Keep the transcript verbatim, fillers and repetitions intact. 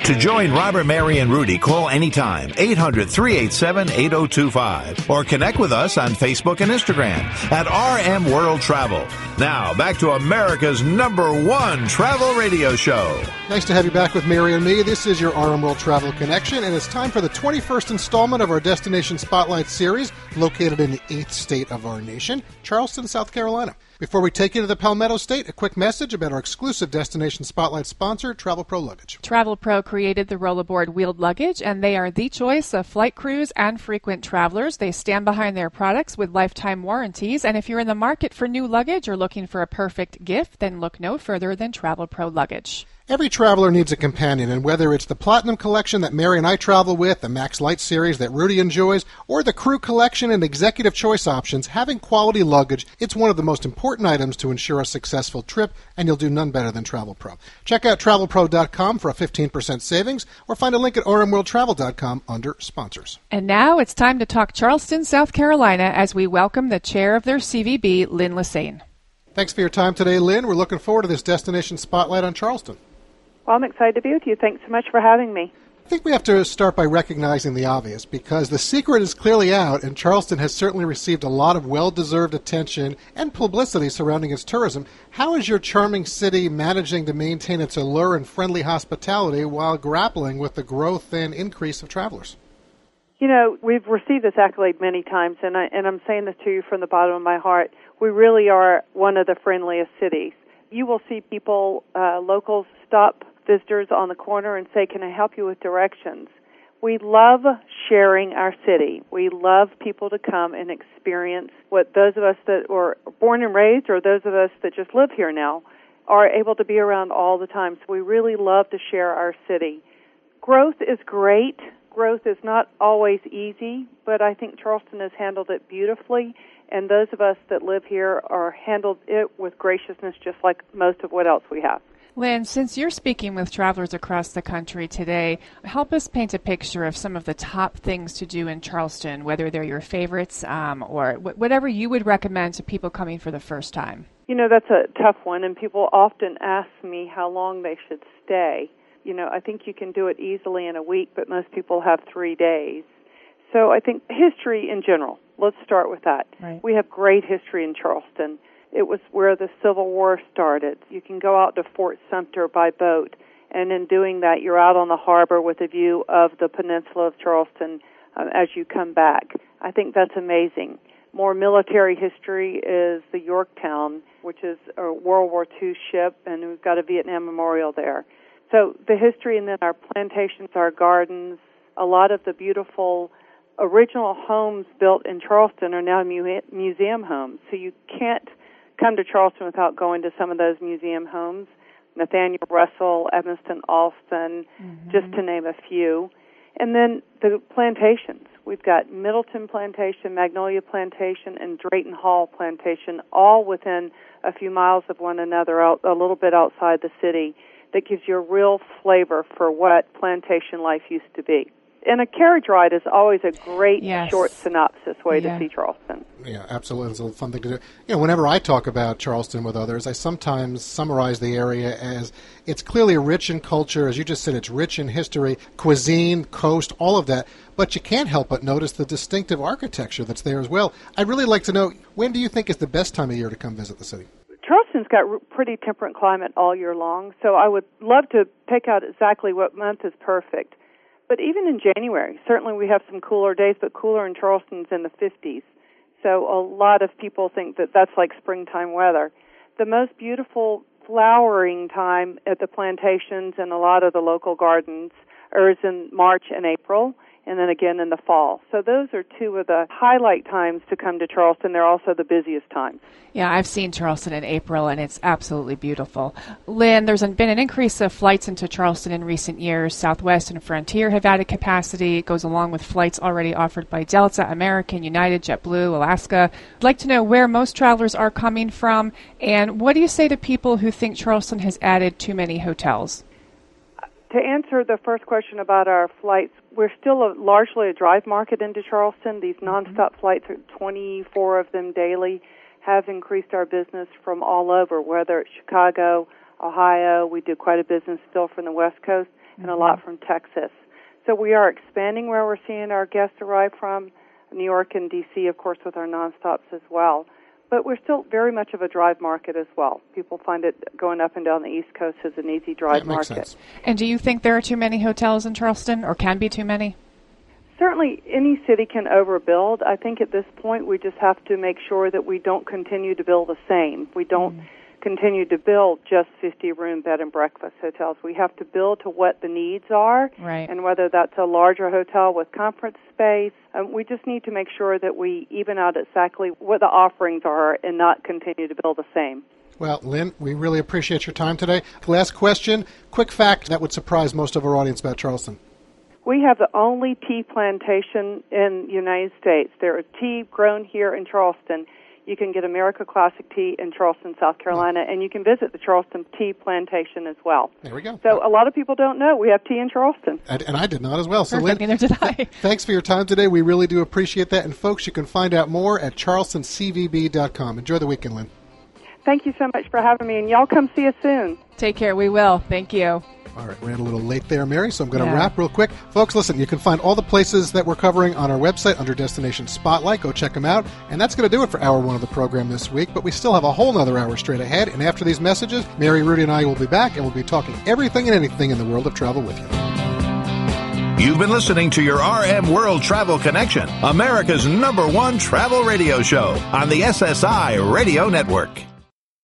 To join Robert, Mary, and Rudy, call anytime, eight hundred, three eight seven, eight oh two five, or connect with us on Facebook and Instagram at R M World Travel. Now, back to America's number one travel radio show. Nice to have you back with Mary and me. This is your R M World Travel Connection, and it's time for the twenty-first installment of our Destination Spotlight series, located in the eighth state of our nation, Charleston, South Carolina. Before we take you to the Palmetto State, a quick message about our exclusive Destination Spotlight sponsor, Travel Pro Luggage. Travel Pro created the Rollaboard wheeled luggage, and they are the choice of flight crews and frequent travelers. They stand behind their products with lifetime warranties, and if you're in the market for new luggage or looking for a perfect gift, then look no further than Travel Pro Luggage. Every traveler needs a companion, and whether it's the Platinum Collection that Mary and I travel with, the Max Light series that Rudy enjoys, or the Crew Collection and Executive Choice options, having quality luggage, it's one of the most important items to ensure a successful trip, and you'll do none better than Travel Pro. Check out travel pro dot com for a fifteen percent savings, or find a link at r m world travel dot com under sponsors. And now it's time to talk Charleston, South Carolina, as we welcome the chair of their C V B, Lynn Lassane. Thanks for your time today, Lynn. We're looking forward to this Destination Spotlight on Charleston. Well, I'm excited to be with you. Thanks so much for having me. I think we have to start by recognizing the obvious, because the secret is clearly out, and Charleston has certainly received a lot of well-deserved attention and publicity surrounding its tourism. How is your charming city managing to maintain its allure and friendly hospitality while grappling with the growth and increase of travelers? You know, we've received this accolade many times, and, I, and I'm saying this to you from the bottom of my heart. We really are one of the friendliest cities. You will see people, uh, locals, stop visitors on the corner and say, "Can I help you with directions?" We love sharing our city. We love people to come and experience what those of us that were born and raised, or those of us that just live here now, are able to be around all the time. So we really love to share our city. Growth is great. Growth is not always easy, but I think Charleston has handled it beautifully, and those of us that live here are handled it with graciousness, just like most of what else we have. Lynn, since you're speaking with travelers across the country today, help us paint a picture of some of the top things to do in Charleston, whether they're your favorites um, or wh- whatever you would recommend to people coming for the first time. You know, that's a tough one, and people often ask me how long they should stay. You know, I think you can do it easily in a week, but most people have three days. So I think history in general, let's start with that. Right. We have great history in Charleston. It was where the Civil War started. You can go out to Fort Sumter by boat, and in doing that, you're out on the harbor with a view of the peninsula of Charleston uh, as you come back. I think that's amazing. More military history is the Yorktown, which is a World War Two ship, and we've got a Vietnam memorial there. So the history, and then our plantations, our gardens, a lot of the beautiful original homes built in Charleston are now mu- museum homes. So you can't come to Charleston without going to some of those museum homes. Nathaniel Russell, Evanston Alston, mm-hmm. just to name a few. And then the plantations. We've got Middleton Plantation, Magnolia Plantation, and Drayton Hall Plantation, all within a few miles of one another, out, a little bit outside the city. That gives you a real flavor for what plantation life used to be. And a carriage ride is always a great yes. short synopsis way yeah. to see Charleston. Yeah, absolutely. It's a fun thing to do. You know, whenever I talk about Charleston with others, I sometimes summarize the area as it's clearly rich in culture. As you just said, it's rich in history, cuisine, coast, all of that. But you can't help but notice the distinctive architecture that's there as well. I'd really like to know, when do you think is the best time of year to come visit the city? Charleston's got a pretty temperate climate all year long, so I would love to pick out exactly what month is perfect. But even in January, certainly we have some cooler days, but cooler in Charleston's in the fifties. So a lot of people think that that's like springtime weather. The most beautiful flowering time at the plantations and a lot of the local gardens is in March and April, and then again in the fall. So those are two of the highlight times to come to Charleston. They're also the busiest times. Yeah, I've seen Charleston in April, and it's absolutely beautiful. Lynn, there's been an increase of flights into Charleston in recent years. Southwest and Frontier have added capacity. It goes along with flights already offered by Delta, American, United, JetBlue, Alaska. I'd like to know where most travelers are coming from, and what do you say to people who think Charleston has added too many hotels? To answer the first question about our flights, we're still a, largely a drive market into Charleston. These nonstop flights, twenty-four of them daily, have increased our business from all over, whether it's Chicago, Ohio. We do quite a business still from the West Coast, and a lot from Texas. So we are expanding where we're seeing our guests arrive from, New York and D C, of course, with our nonstops as well. But we're still very much of a drive market as well. People find it going up and down the East Coast is an easy drive that makes market. Sense. And do you think there are too many hotels in Charleston, or can be too many? Certainly, any city can overbuild. I think at this point we just have to make sure that we don't continue to build the same. We don't mm. continue to build just fifty-room bed and breakfast hotels. We have to build to what the needs are, right. and whether that's a larger hotel with conference space. Um, we just need to make sure that we even out exactly what the offerings are and not continue to build the same. Well, Lynn, we really appreciate your time today. Last question, quick fact that would surprise most of our audience about Charleston. We have the only tea plantation in the United States. There is tea grown here in Charleston. You can get America Classic Tea in Charleston, South Carolina, and you can visit the Charleston Tea Plantation as well. There we go. So a lot of people don't know we have tea in Charleston. And, and I did not as well. So, Perfect, Lynn, neither did I. Thanks for your time today. We really do appreciate that. And, folks, you can find out more at charleston c v b dot com. Enjoy the weekend, Lynn. Thank you so much for having me, and y'all come see us soon. Take care. We will. Thank you. All right, ran a little late there, Mary, so I'm going to yeah. wrap real quick. Folks, listen, you can find all the places that we're covering on our website under Destination Spotlight. Go check them out. And that's going to do it for hour one of the program this week, but we still have a whole nother hour straight ahead. And after these messages, Mary, Rudy, and I will be back, and we'll be talking everything and anything in the world of travel with you. You've been listening to your R M World Travel Connection, America's number one travel radio show on the S S I Radio Network.